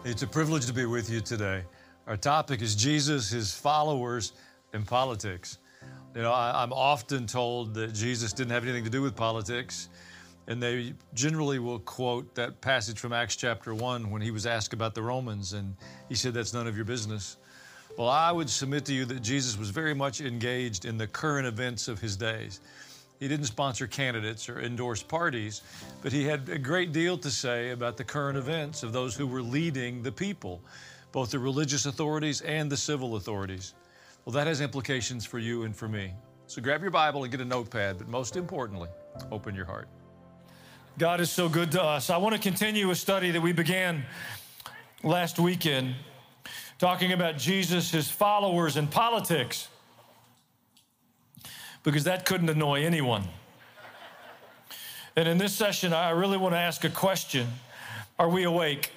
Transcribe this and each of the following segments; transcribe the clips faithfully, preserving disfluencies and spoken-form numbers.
It's a privilege to be with you today. Our topic is Jesus, his followers, and politics. You know, I, I'm often told that Jesus didn't have anything to do with politics, and they generally will quote that passage from Acts chapter one when he was asked about the Romans, and he said, that's none of your business. Well, I would submit to you that Jesus was very much engaged in the current events of his days. He didn't sponsor candidates or endorse parties, but he had a great deal to say about the current events of those who were leading the people, both the religious authorities and the civil authorities. Well, that has implications for you and for me. So grab your Bible and get a notepad, but most importantly, open your heart. God is so good to us. I want to continue a study that we began last weekend, talking about Jesus, his followers, and politics, because that couldn't annoy anyone. And in this session, I really want to ask a question. Are we awake?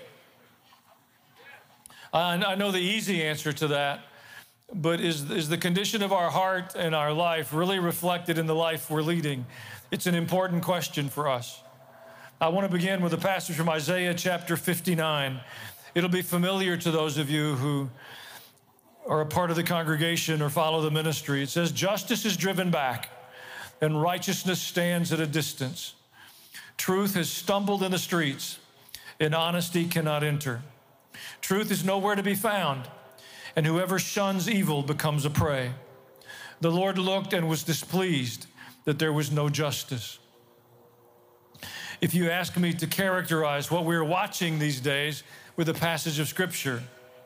I know the easy answer to that, but is, is the condition of our heart and our life really reflected in the life we're leading? It's an important question for us. I want to begin with a passage from Isaiah chapter fifty-nine. It'll be familiar to those of you who are a part of the congregation or follow the ministry. It says, justice is driven back and righteousness stands at a distance. Truth has stumbled in the streets and honesty cannot enter. Truth is nowhere to be found, and whoever shuns evil becomes a prey. The Lord looked and was displeased that there was no justice. If you ask me to characterize what we're watching these days with a passage of Scripture,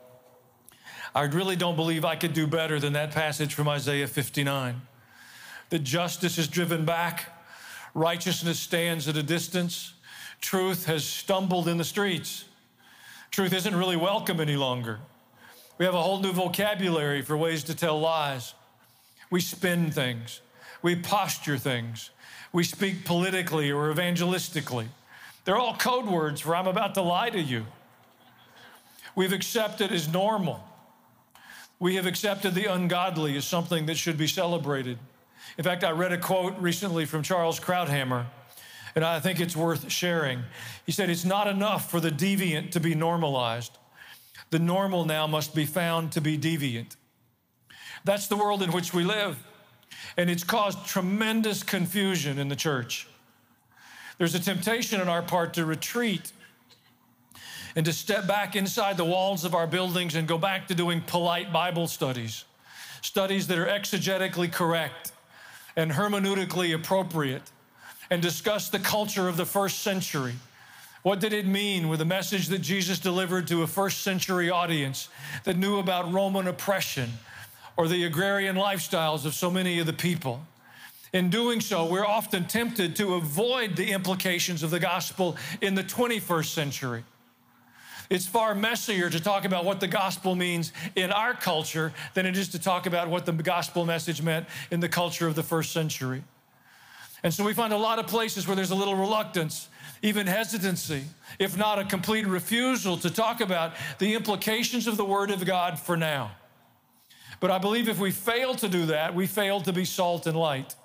I really don't believe I could do better than that passage from Isaiah fifty-nine. That justice is driven back, righteousness stands at a distance, truth has stumbled in the streets. Truth isn't really welcome any longer. We have a whole new vocabulary for ways to tell lies. We spin things. We posture things. We speak politically or evangelistically. They're all code words for I'm about to lie to you. We've accepted as normal. We have accepted the ungodly as something that should be celebrated. In fact, I read a quote recently from Charles Krauthammer, and I think it's worth sharing. He said, it's not enough for the deviant to be normalized. The normal now must be found to be deviant. That's the world in which we live, and it's caused tremendous confusion in the church. There's a temptation on our part to retreat and to step back inside the walls of our buildings and go back to doing polite Bible studies, studies that are exegetically correct and hermeneutically appropriate, and discuss the culture of the first century. What did it mean with the message that Jesus delivered to a first century audience that knew about Roman oppression or the agrarian lifestyles of so many of the people? In doing so, we're often tempted to avoid the implications of the gospel in the twenty-first century. It's far messier to talk about what the gospel means in our culture than it is to talk about what the gospel message meant in the culture of the first century. And so we find a lot of places where there's a little reluctance, even hesitancy, if not a complete refusal to talk about the implications of the Word of God for now. But I believe if we fail to do that, we fail to be salt and light.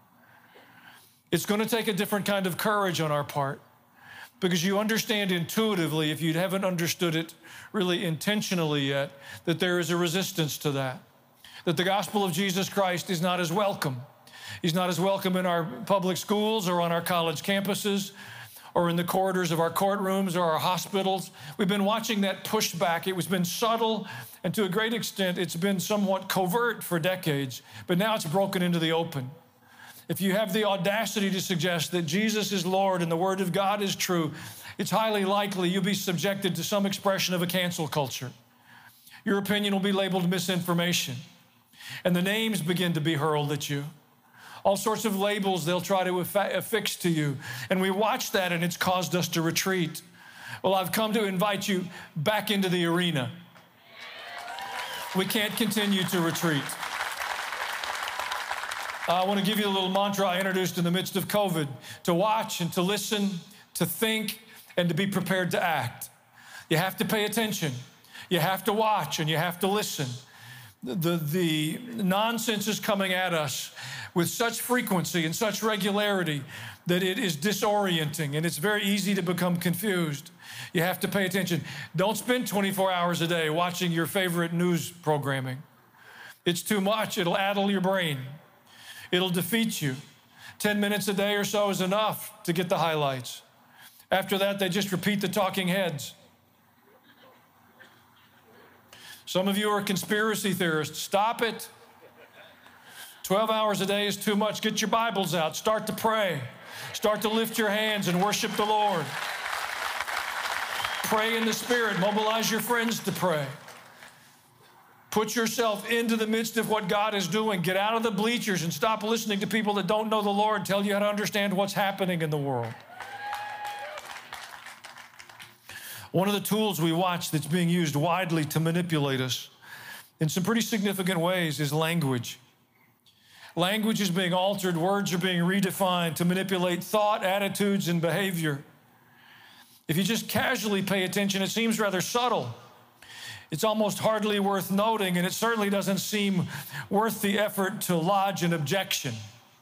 It's going to take a different kind of courage on our part, because you understand intuitively, if you haven't understood it really intentionally yet, that there is a resistance to that, that the gospel of Jesus Christ is not as welcome. He's not as welcome in our public schools or on our college campuses or in the corridors of our courtrooms or our hospitals. We've been watching that pushback. It was been subtle, and to a great extent, it's been somewhat covert for decades, but now it's broken into the open. If you have the audacity to suggest that Jesus is Lord and the Word of God is true, it's highly likely you'll be subjected to some expression of a cancel culture. Your opinion will be labeled misinformation, and the names begin to be hurled at you. All sorts of labels they'll try to affix to you, and we watch that, and it's caused us to retreat. Well, I've come to invite you back into the arena. We can't continue to retreat. I want to give you a little mantra I introduced in the midst of COVID: to watch and to listen, to think, and to be prepared to act. You have to pay attention. You have to watch and you have to listen. The, the nonsense is coming at us with such frequency and such regularity that it is disorienting and it's very easy to become confused. You have to pay attention. Don't spend twenty-four hours a day watching your favorite news programming. It's too much. It'll addle your brain. It'll defeat you. ten minutes a day or so is enough to get the highlights. After that, they just repeat the talking heads. Some of you are conspiracy theorists. Stop it. twelve hours a day is too much. Get your Bibles out. Start to pray. Start to lift your hands and worship the Lord. Pray in the Spirit. Mobilize your friends to pray. Put yourself into the midst of what God is doing. Get out of the bleachers and stop listening to people that don't know the Lord tell you how to understand what's happening in the world. One of the tools we watch that's being used widely to manipulate us in some pretty significant ways is language. Language is being altered, words are being redefined to manipulate thought, attitudes, and behavior. If you just casually pay attention, it seems rather subtle. It's almost hardly worth noting, and it certainly doesn't seem worth the effort to lodge an objection.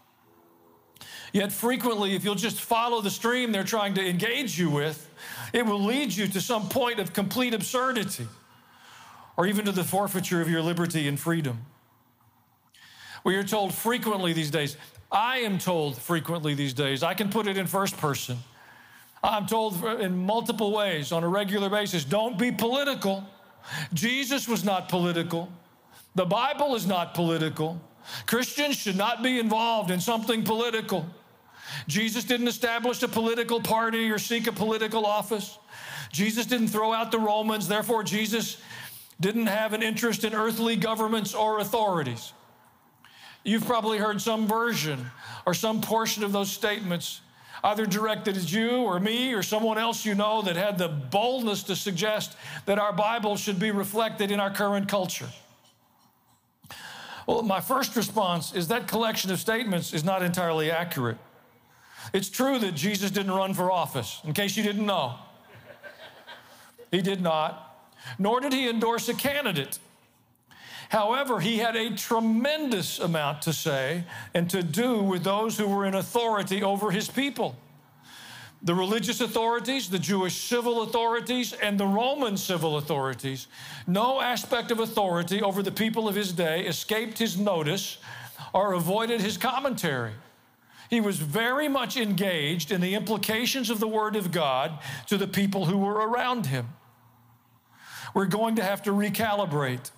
Yet frequently, if you'll just follow the stream they're trying to engage you with, it will lead you to some point of complete absurdity, or even to the forfeiture of your liberty and freedom. We are told frequently these days, I am told frequently these days, I can put it in first person. I'm told in multiple ways on a regular basis, don't be political. Jesus was not political. The Bible is not political. Christians should not be involved in something political. Jesus didn't establish a political party or seek a political office. Jesus didn't throw out the Romans. Therefore, Jesus didn't have an interest in earthly governments or authorities. You've probably heard some version or some portion of those statements, either directed at you or me or someone else you know, that had the boldness to suggest that our Bible should be reflected in our current culture. Well, my first response is that collection of statements is not entirely accurate. It's true that Jesus didn't run for office, in case you didn't know. He did not, nor did he endorse a candidate. However, he had a tremendous amount to say and to do with those who were in authority over his people. The religious authorities, the Jewish civil authorities, and the Roman civil authorities. No aspect of authority over the people of his day escaped his notice or avoided his commentary. He was very much engaged in the implications of the Word of God to the people who were around him. We're going to have to recalibrate.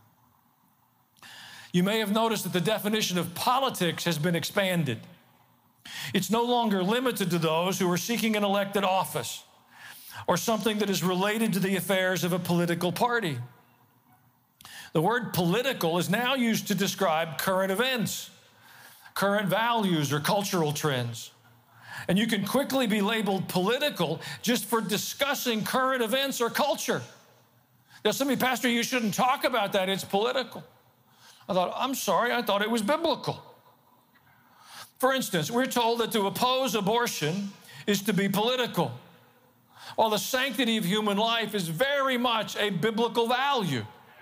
You may have noticed that the definition of politics has been expanded. It's no longer limited to those who are seeking an elected office or something that is related to the affairs of a political party. The word political is now used to describe current events, current values, or cultural trends. And you can quickly be labeled political just for discussing current events or culture. Now, somebody, Pastor, you shouldn't talk about that. It's political. I thought, I'm sorry, I thought it was biblical. For instance, we're told that to oppose abortion is to be political, while the sanctity of human life is very much a biblical value.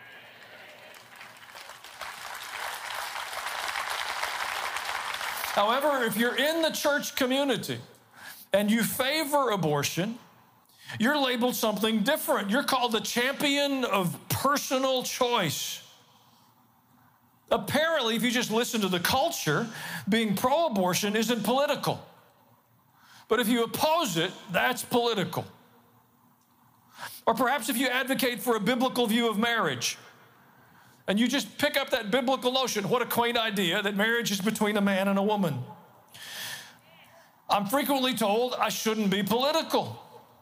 However, if you're in the church community and you favor abortion, you're labeled something different. You're called the champion of personal choice. Apparently, if you just listen to the culture, being pro-abortion isn't political. But if you oppose it, that's political. Or perhaps if you advocate for a biblical view of marriage, and you just pick up that biblical notion, what a quaint idea, that marriage is between a man and a woman. I'm frequently told I shouldn't be political.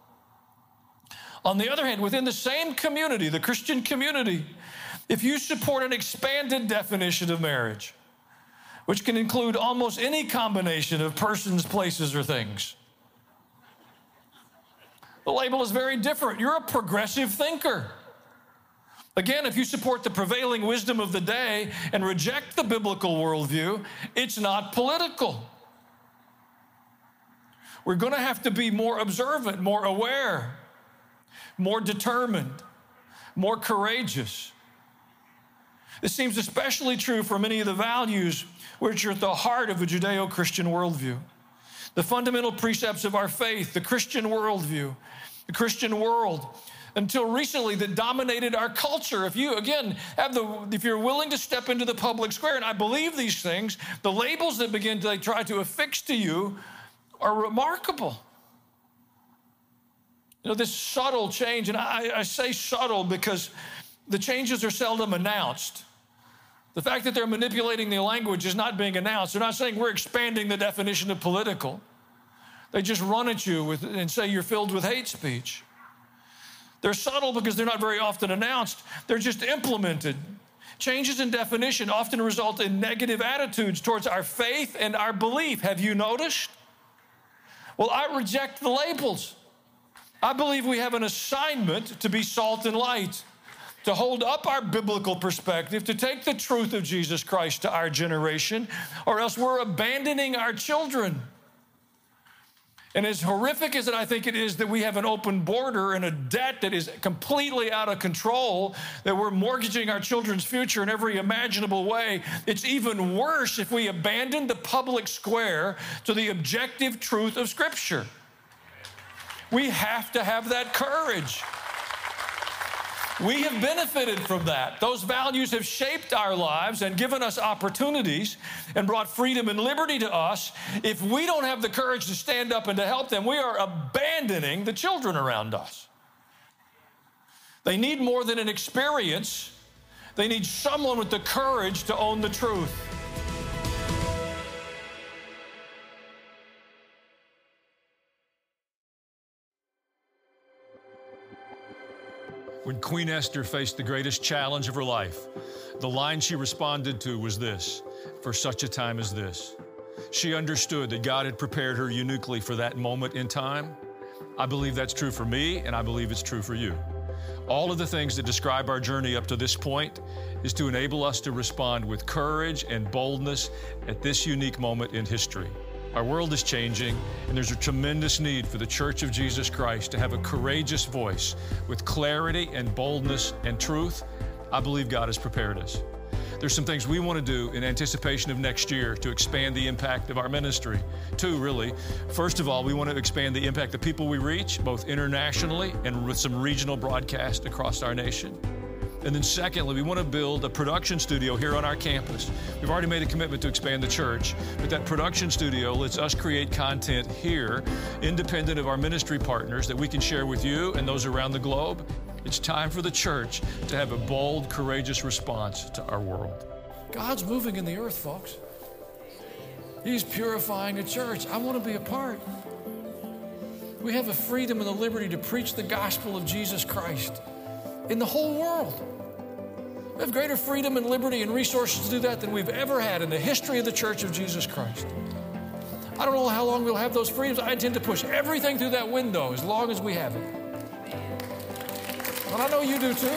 On the other hand, within the same community, the Christian community, if you support an expanded definition of marriage, which can include almost any combination of persons, places, or things, the label is very different. You're a progressive thinker. Again, if you support the prevailing wisdom of the day and reject the biblical worldview, it's not political. We're going to have to be more observant, more aware, more determined, more courageous. This seems especially true for many of the values which are at the heart of a Judeo-Christian worldview. The fundamental precepts of our faith, the Christian worldview, the Christian world, until recently that dominated our culture. If you, again, have the, if you're willing to step into the public square, and I believe these things, the labels that begin to like, try to affix to you are remarkable. You know, this subtle change, and I, I say subtle because the changes are seldom announced. The fact that they're manipulating the language is not being announced. They're not saying we're expanding the definition of political. They just run at you with, and say you're filled with hate speech. They're subtle because they're not very often announced. They're just implemented. Changes in definition often result in negative attitudes towards our faith and our belief. Have you noticed? Well, I reject the labels. I believe we have an assignment to be salt and light, to hold up our biblical perspective, to take the truth of Jesus Christ to our generation, or else we're abandoning our children. And as horrific as it I think it is that we have an open border and a debt that is completely out of control, that we're mortgaging our children's future in every imaginable way, it's even worse if we abandon the public square to the objective truth of Scripture. We have to have that courage. We have benefited from that. Those values have shaped our lives and given us opportunities and brought freedom and liberty to us. If we don't have the courage to stand up and to help them, we are abandoning the children around us. They need more than an experience. They need someone with the courage to own the truth. When Queen Esther faced the greatest challenge of her life, the line she responded to was this: "For such a time as this." She understood that God had prepared her uniquely for that moment in time. I believe that's true for me, and I believe it's true for you. All of the things that describe our journey up to this point is to enable us to respond with courage and boldness at this unique moment in history. Our world is changing, and there's a tremendous need for the Church of Jesus Christ to have a courageous voice with clarity and boldness and truth. I believe God has prepared us. There's some things we want to do in anticipation of next year to expand the impact of our ministry. Two, really. First of all, we want to expand the impact of people we reach, both internationally and with some regional broadcast across our nation. And then secondly, we want to build a production studio here on our campus. We've already made a commitment to expand the church, but that production studio lets us create content here, independent of our ministry partners, that we can share with you and those around the globe. It's time for the church to have a bold, courageous response to our world. God's moving in the earth, folks. He's purifying a church. I want to be a part. We have the freedom and the liberty to preach the gospel of Jesus Christ in the whole world. We have greater freedom and liberty and resources to do that than we've ever had in the history of the Church of Jesus Christ. I don't know how long we'll have those freedoms. I intend to push everything through that window as long as we have it. But I know you do too.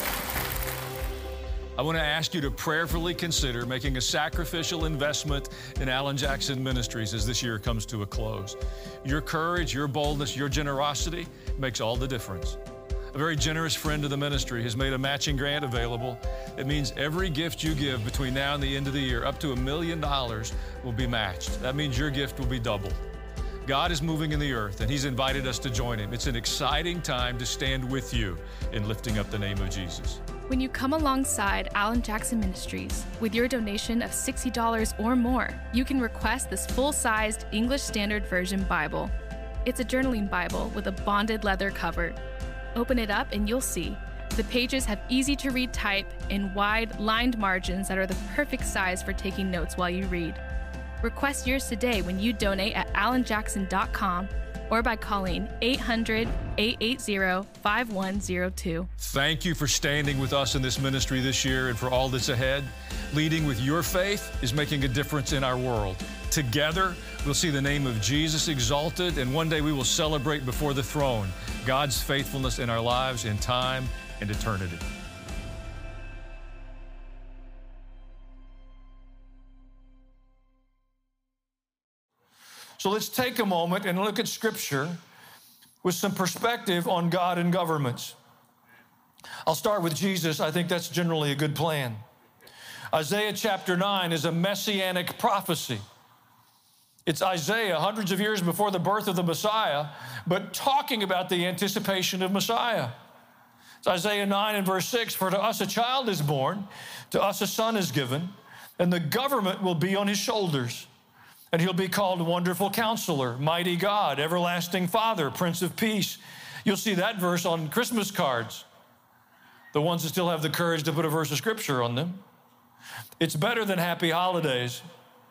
I want to ask you to prayerfully consider making a sacrificial investment in Alan Jackson Ministries as this year comes to a close. Your courage, your boldness, your generosity makes all the difference. A very generous friend of the ministry has made a matching grant available. It means every gift you give between now and the end of the year, up to a million dollars, will be matched. That means your gift will be doubled. God is moving in the earth, and He's invited us to join Him. It's an exciting time to stand with you in lifting up the name of Jesus. When you come alongside Alan Jackson Ministries with your donation of sixty dollars or more, you can request this full-sized English Standard Version Bible. It's a journaling Bible with a bonded leather cover. Open it up and you'll see the pages have easy-to-read type and wide, lined margins that are the perfect size for taking notes while you read. Request yours today when you donate at alan jackson dot com or by calling eight hundred, eight eight zero, five one zero two. Thank you for standing with us in this ministry this year and for all that's ahead. Leading with your faith is making a difference in our world. Together, we'll see the name of Jesus exalted, and one day we will celebrate before the throne God's faithfulness in our lives in time and eternity. So let's take a moment and look at Scripture with some perspective on God and governments. I'll start with Jesus. I think that's generally a good plan. Isaiah chapter nine is a messianic prophecy. It's Isaiah hundreds of years before the birth of the Messiah, but talking about the anticipation of Messiah. It's Isaiah nine and verse six, for to us a child is born, to us a son is given, and the government will be on his shoulders. And he'll be called Wonderful Counselor, Mighty God, Everlasting Father, Prince of Peace. You'll see that verse on Christmas cards, the ones that still have the courage to put a verse of Scripture on them. It's better than Happy Holidays.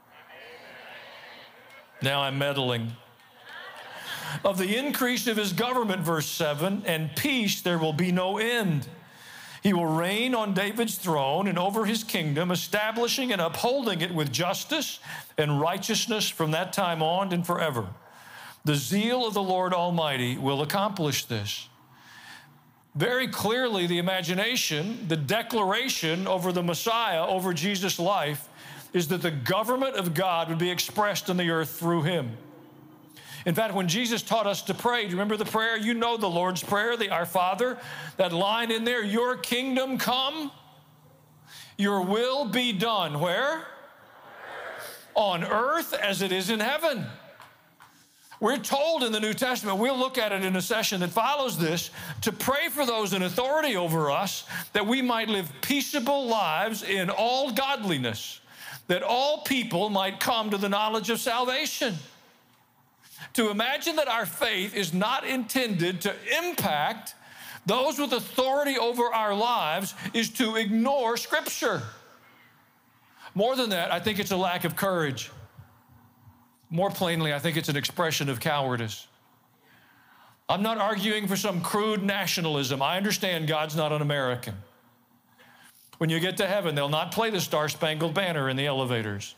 Now I'm meddling. Of the increase of his government, verse seven, and peace there will be no end. He will reign on David's throne and over his kingdom, establishing and upholding it with justice and righteousness from that time on and forever. The zeal of the Lord Almighty will accomplish this. Very clearly, the imagination, the declaration over the Messiah, over Jesus' life, is that the government of God would be expressed on the earth through him. In fact, when Jesus taught us to pray, do you remember the prayer? You know the Lord's Prayer, the Our Father, that line in there, your kingdom come, your will be done. Where? On earth as it is in heaven. We're told in the New Testament, we'll look at it in a session that follows this, to pray for those in authority over us, that we might live peaceable lives in all godliness, that all people might come to the knowledge of salvation. To imagine that our faith is not intended to impact those with authority over our lives is to ignore Scripture. More than that, I think it's a lack of courage. More plainly, I think it's an expression of cowardice. I'm not arguing for some crude nationalism. I understand God's not an American. When you get to heaven, they'll not play the Star-Spangled Banner in the elevators.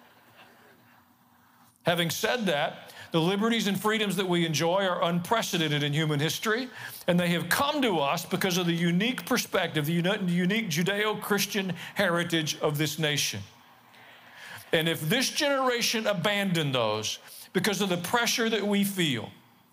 Having said that, the liberties and freedoms that we enjoy are unprecedented in human history, and they have come to us because of the unique perspective, the unique Judeo-Christian heritage of this nation. And if this generation abandoned those because of the pressure that we feel,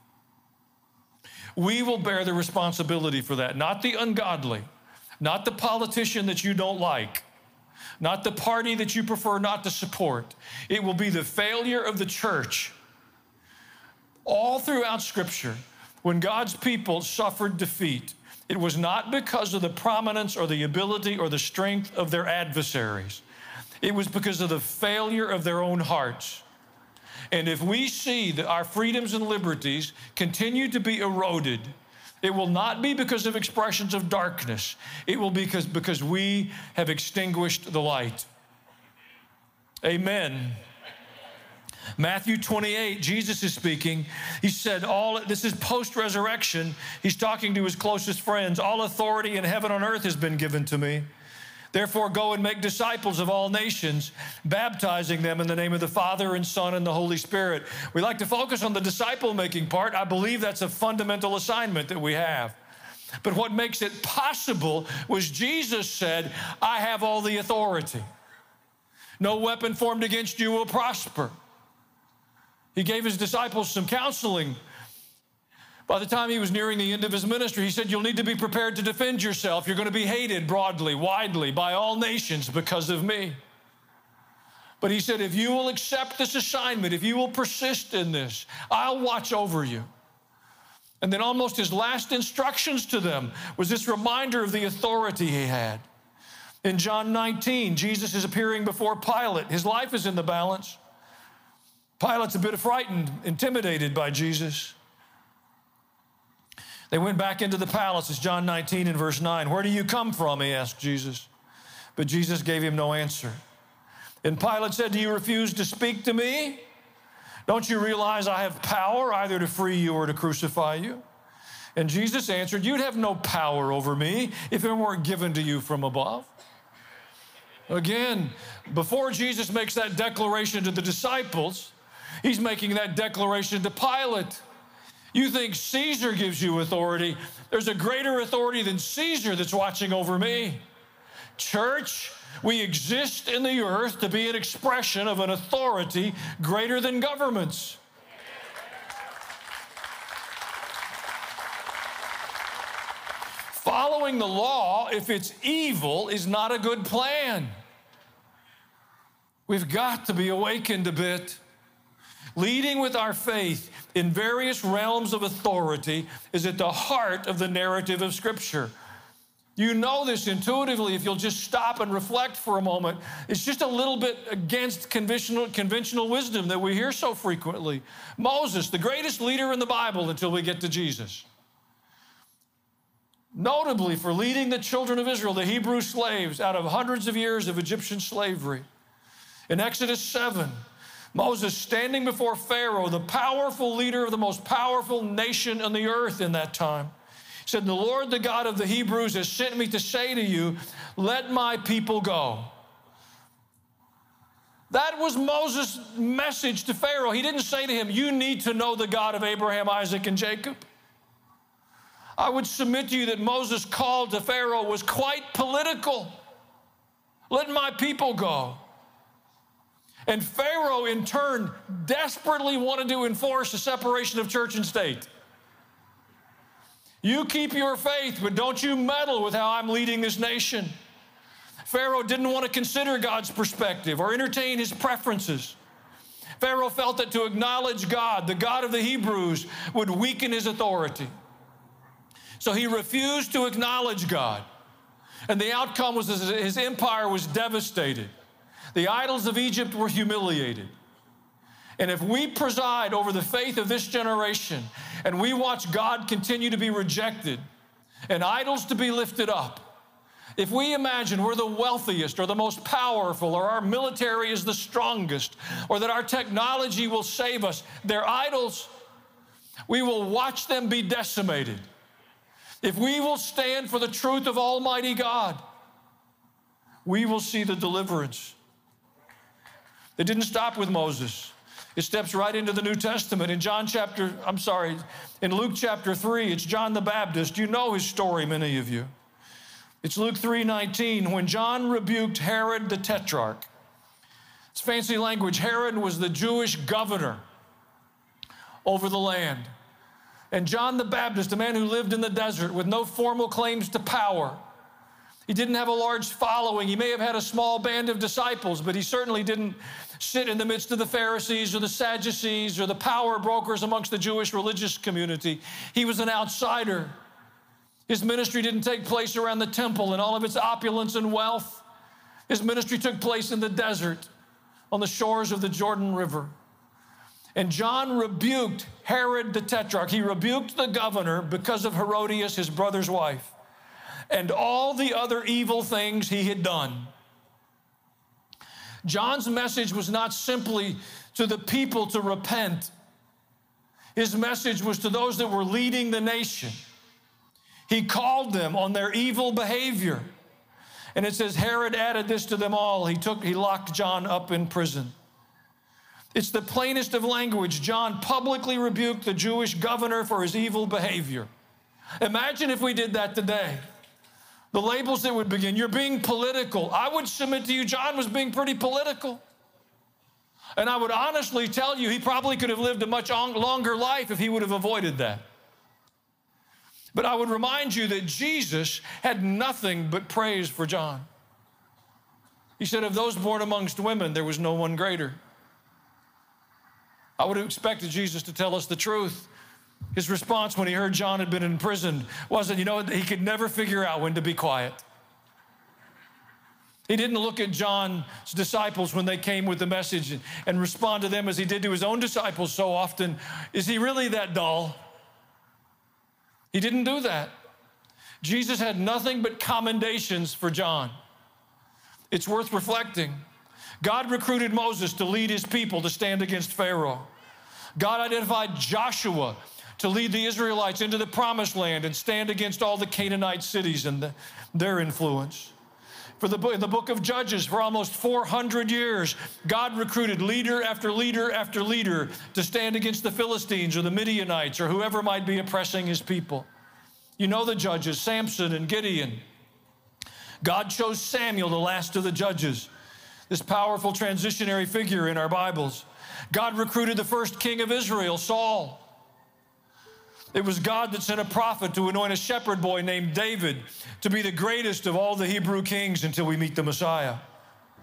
we will bear the responsibility for that. Not the ungodly, not the politician that you don't like, not the party that you prefer not to support. It will be the failure of the church. All throughout Scripture, when God's people suffered defeat, it was not because of the prominence or the ability or the strength of their adversaries. It was because of the failure of their own hearts. And if we see that our freedoms and liberties continue to be eroded, it will not be because of expressions of darkness. It will be because, because we have extinguished the light. Amen. Matthew twenty-eight, Jesus is speaking. He said, all this is post-resurrection. He's talking to his closest friends. All authority in heaven and earth has been given to me. Therefore, go and make disciples of all nations, baptizing them in the name of the Father and Son and the Holy Spirit. We like to focus on the disciple-making part. I believe that's a fundamental assignment that we have. But what makes it possible was Jesus said, I have all the authority. No weapon formed against you will prosper. He gave his disciples some counseling. By the time he was nearing the end of his ministry, he said, you'll need to be prepared to defend yourself. You're going to be hated broadly, widely, by all nations because of me. But he said, if you will accept this assignment, if you will persist in this, I'll watch over you. And then almost his last instructions to them was this reminder of the authority he had. In John nineteen, Jesus is appearing before Pilate. His life is in the balance. Pilate's a bit frightened, intimidated by Jesus. They went back into the palace. It's John nineteen and verse nine. Where do you come from? He asked Jesus. But Jesus gave him no answer. And Pilate said, do you refuse to speak to me? Don't you realize I have power either to free you or to crucify you? And Jesus answered, you'd have no power over me if it weren't given to you from above. Again, before Jesus makes that declaration to the disciples, he's making that declaration to Pilate. You think Caesar gives you authority. There's a greater authority than Caesar that's watching over me. Church, we exist in the earth to be an expression of an authority greater than governments. Following the law, if it's evil, is not a good plan. We've got to be awakened a bit. Leading with our faith in various realms of authority is at the heart of the narrative of Scripture. You know this intuitively if you'll just stop and reflect for a moment. It's just a little bit against conventional, conventional wisdom that we hear so frequently. Moses, the greatest leader in the Bible until we get to Jesus. Notably for leading the children of Israel, the Hebrew slaves, out of hundreds of years of Egyptian slavery. In Exodus seven, Moses standing before Pharaoh, the powerful leader of the most powerful nation on the earth in that time, said, "The Lord, the God of the Hebrews, has sent me to say to you, let my people go." That was Moses' message to Pharaoh. He didn't say to him, "You need to know the God of Abraham, Isaac, and Jacob." I would submit to you that Moses' call to Pharaoh was quite political. Let my people go. And Pharaoh, in turn, desperately wanted to enforce a separation of church and state. You keep your faith, but don't you meddle with how I'm leading this nation. Pharaoh didn't want to consider God's perspective or entertain his preferences. Pharaoh felt that to acknowledge God, the God of the Hebrews, would weaken his authority. So he refused to acknowledge God. And the outcome was his empire was devastated. The idols of Egypt were humiliated. And if we preside over the faith of this generation and we watch God continue to be rejected and idols to be lifted up, if we imagine we're the wealthiest or the most powerful or our military is the strongest or that our technology will save us, they're idols. We will watch them be decimated. If we will stand for the truth of Almighty God, we will see the deliverance. It didn't stop with Moses. It steps right into the New Testament. In John chapter, I'm sorry, in Luke chapter three, it's John the Baptist. You know his story, many of you. It's Luke three nineteen, when John rebuked Herod the Tetrarch. It's fancy language. Herod was the Jewish governor over the land. And John the Baptist, a man who lived in the desert with no formal claims to power. He didn't have a large following. He may have had a small band of disciples, but he certainly didn't sit in the midst of the Pharisees or the Sadducees or the power brokers amongst the Jewish religious community. He was an outsider. His ministry didn't take place around the temple in all of its opulence and wealth. His ministry took place in the desert on the shores of the Jordan River. And John rebuked Herod the Tetrarch. He rebuked the governor because of Herodias, his brother's wife, and all the other evil things he had done. John's message was not simply to the people to repent. His message was to those that were leading the nation. He called them on their evil behavior. And it says Herod added this to them all. He took, he locked John up in prison. It's the plainest of language. John publicly rebuked the Jewish governor for his evil behavior. Imagine if we did that today. The labels that would begin, you're being political. I would submit to you, John was being pretty political. And I would honestly tell you, he probably could have lived a much longer life if he would have avoided that. But I would remind you that Jesus had nothing but praise for John. He said, of those born amongst women, there was no one greater. I would have expected Jesus to tell us the truth. His response when he heard John had been in prison wasn't, you know, he could never figure out when to be quiet. He didn't look at John's disciples when they came with the message and, and respond to them as he did to his own disciples so often. Is he really that dull? He didn't do that. Jesus had nothing but commendations for John. It's worth reflecting. God recruited Moses to lead his people to stand against Pharaoh. God identified Joshua to lead the Israelites into the promised land and stand against all the Canaanite cities and the, their influence. For the, in the book of Judges, for almost four hundred years, God recruited leader after leader after leader to stand against the Philistines or the Midianites or whoever might be oppressing his people. You know the judges, Samson and Gideon. God chose Samuel, the last of the judges, this powerful transitionary figure in our Bibles. God recruited the first king of Israel, Saul. It was God that sent a prophet to anoint a shepherd boy named David to be the greatest of all the Hebrew kings until we meet the Messiah.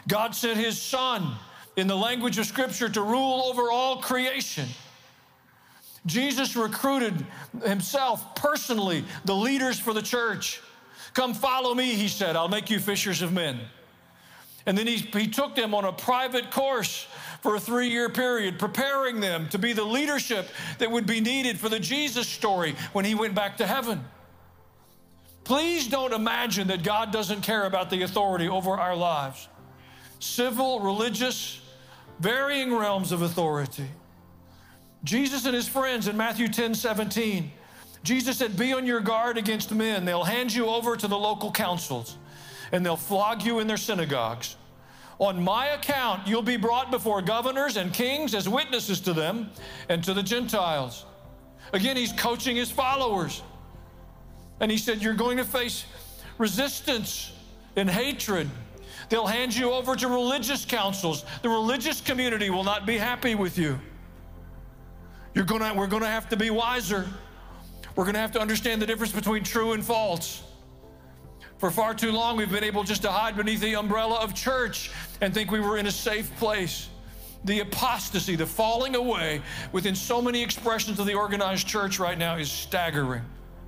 God sent his Son in the language of Scripture to rule over all creation. Jesus recruited himself personally the leaders for the church. Come follow me, he said, I'll make you fishers of men. And then he, he took them on a private course for a three-year period, preparing them to be the leadership that would be needed for the Jesus story when he went back to heaven. Please don't imagine that God doesn't care about the authority over our lives. Civil, religious, varying realms of authority. Jesus and his friends in Matthew ten seventeen, Jesus said, be on your guard against men. They'll hand you over to the local councils, and they'll flog you in their synagogues. On my account, you'll be brought before governors and kings as witnesses to them and to the Gentiles. Again, he's coaching his followers. And he said, you're going to face resistance and hatred. They'll hand you over to religious councils. The religious community will not be happy with you. You're gonna, we're going to have to be wiser. We're going to have to understand the difference between true and false. For far too long, we've been able just to hide beneath the umbrella of church and think we were in a safe place. The apostasy, the falling away within so many expressions of the organized church right now is staggering.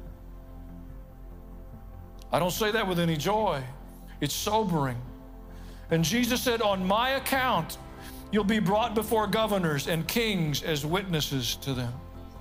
I don't say that with any joy. It's sobering. And Jesus said, on my account, you'll be brought before governors and kings as witnesses to them.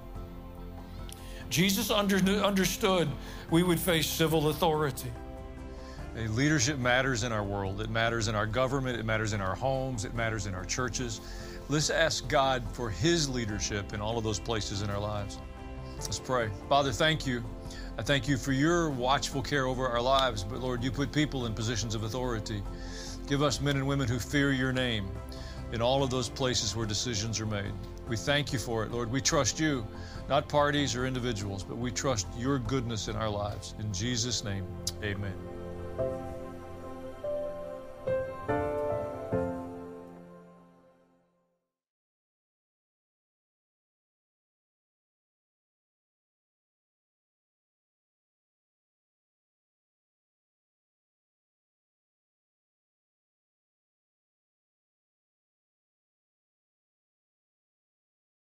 Jesus under, understood we would face civil authority. Hey, leadership matters in our world. It matters in our government. It matters in our homes. It matters in our churches. Let's ask God for his leadership in all of those places in our lives. Let's pray. Father, thank you. I thank you for your watchful care over our lives. But Lord, you put people in positions of authority. Give us men and women who fear your name in all of those places where decisions are made. We thank you for it, Lord. We trust you, not parties or individuals, but we trust your goodness in our lives. In Jesus' name, amen.